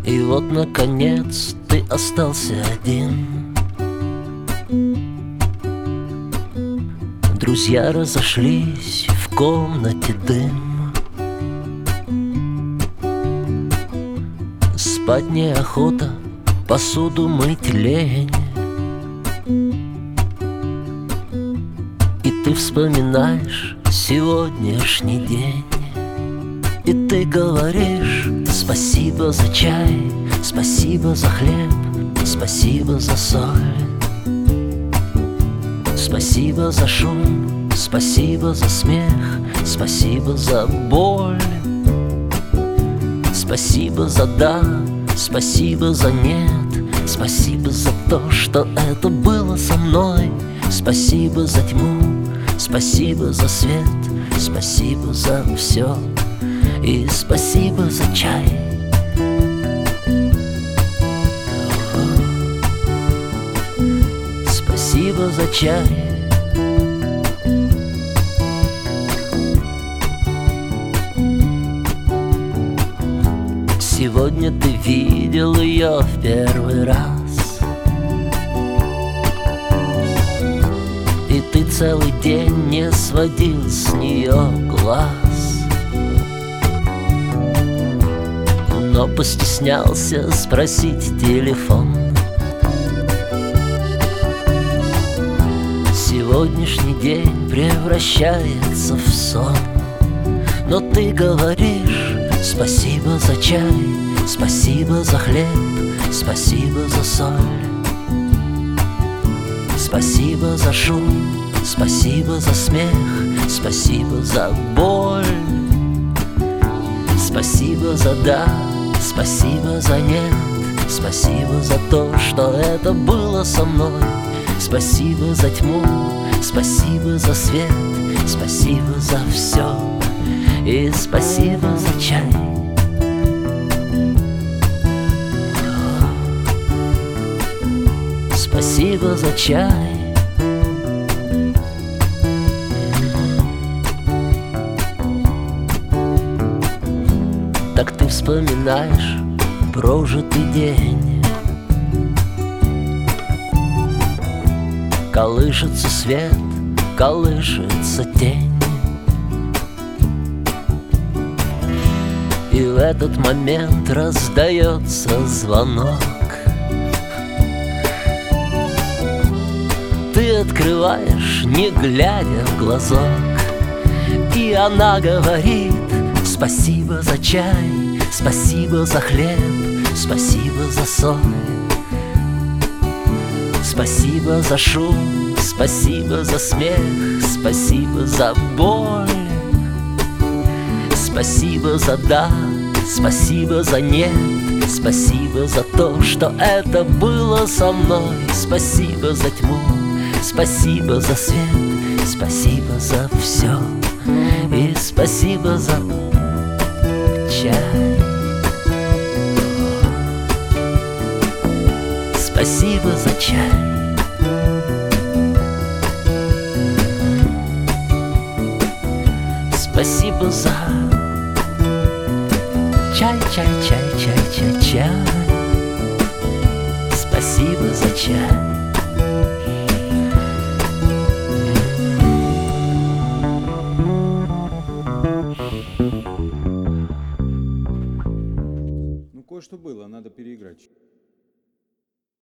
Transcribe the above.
И вот, наконец, ты остался один. Друзья разошлись, в комнате дым. Спать неохота, посуду мыть лень. И ты вспоминаешь сегодняшний день. И ты говоришь: спасибо за чай, спасибо за хлеб, спасибо за соль. Спасибо за шум, спасибо за смех, спасибо за боль. Спасибо за да, спасибо за нет, спасибо за то, что это было со мной. Спасибо за тьму, спасибо за свет, спасибо за все. И спасибо за чай. Спасибо за чай. Сегодня ты видел ее в первый раз, и ты целый день не сводил с нее глаз. Но постеснялся спросить телефон. Сегодняшний день превращается в сон. Но ты говоришь: спасибо за чай, спасибо за хлеб, спасибо за соль. Спасибо за шум, спасибо за смех, спасибо за боль. Спасибо за да, спасибо за нет, спасибо за то, что это было со мной. Спасибо за тьму, спасибо за свет, спасибо за все. И спасибо за чай. Спасибо за чай. Так ты вспоминаешь прожитый день. Колышется свет, колышется тень. И в этот момент раздается звонок. Ты открываешь, не глядя в глазок, и она говорит: спасибо за чай, спасибо за хлеб, спасибо за соль. Спасибо за шум, спасибо за смех, спасибо за боль. Спасибо за да, спасибо за нет, спасибо за то, что это было со мной. Спасибо за тьму, спасибо за свет, спасибо за все. И спасибо за чай. Спасибо за чай. Спасибо за чай, чай, чай, чай, чай, чай. Спасибо за чай. Ну, кое-что было, надо переиграть.